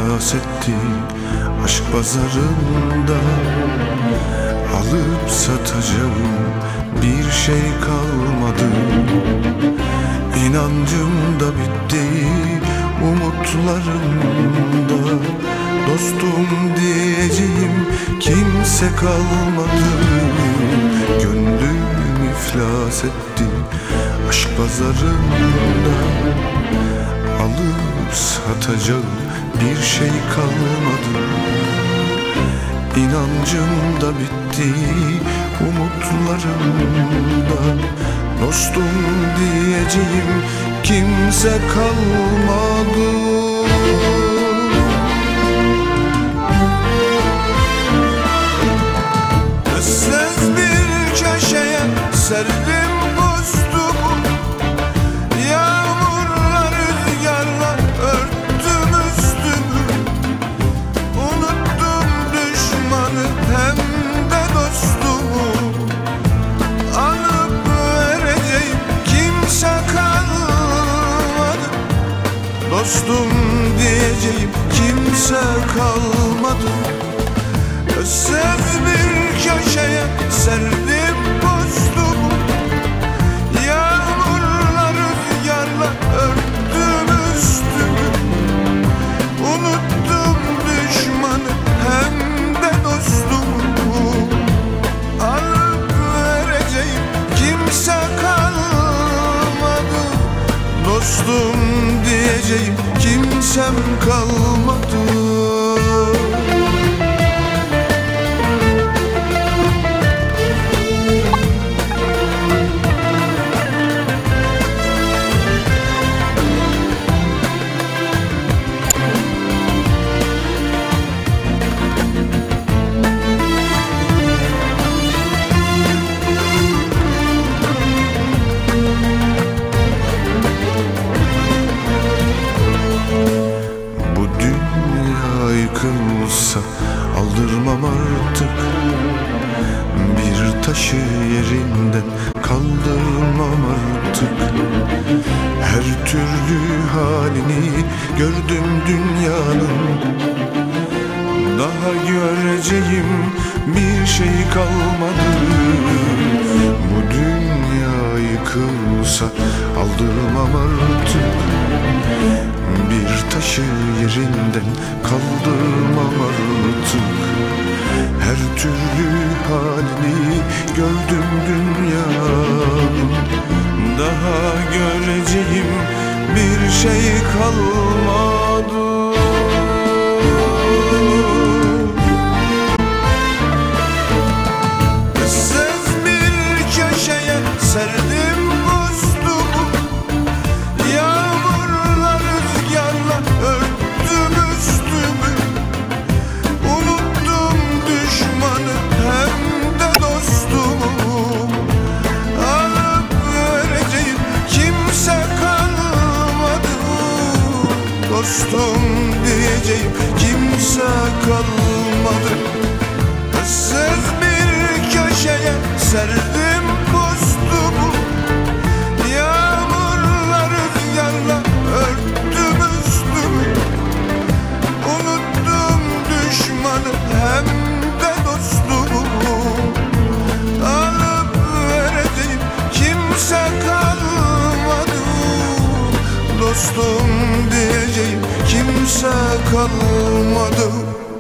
iflas etti aşk pazarında. Alıp satacağım bir şey kalmadı. İnancım da bitti, umutlarım da. Dostum diyeceğim kimse kalmadı. Gönlüm iflas etti aşk pazarında. Alıp satacağım bir şey kalmadı. İnancım da bitti, umutlarım da. Dostum diyeceğim kimse kalmadı. Issız bir köşeye serdim postumu. Yağmurla rüzgarla örttüm üstümü. Unuttum düşmanı hem de dostumu. Alıp vereceğim kimse kalmadı. Dostum diyeceğim kimse kalmadı. Issız bir köşeye serdim postumu. Yağmurla rüzgarla örttüm üstümü. Unuttum düşmanı hem de dostumu. Alıp vereceğim kimse kalmadı. Dostum diyeceğim kimsem kalmadı. Yıkılsa aldırmam artık. Bir taşı yerinden kaldırmam artık. Her türlü halini gördüm dünyanın. Daha göreceğim bir şey kalmadı. Bu dünya yıkılsa aldırmam artık. Bir taşı yerinden kaldırmam artık. Her türlü halini gördüm dünyanın. Daha göreceğim bir şey kalmadı. Issız bir köşeye serdim postumu. Yağmurla rüzgarla örttüm üstümü. Unuttum düşmanı hem de dostumu. Alıp vereceğim kimse kalmadı. Dostum diyeceğim kimse kalmadı. Issız bir köşeye serdim postumu. Yağmurla rüzgarla örttüm üstümü. Unuttum düşmanı hem de dostumu. Alıp vereceğim kimse kalmadı. Dostum diyeceğim kimse kalmadı.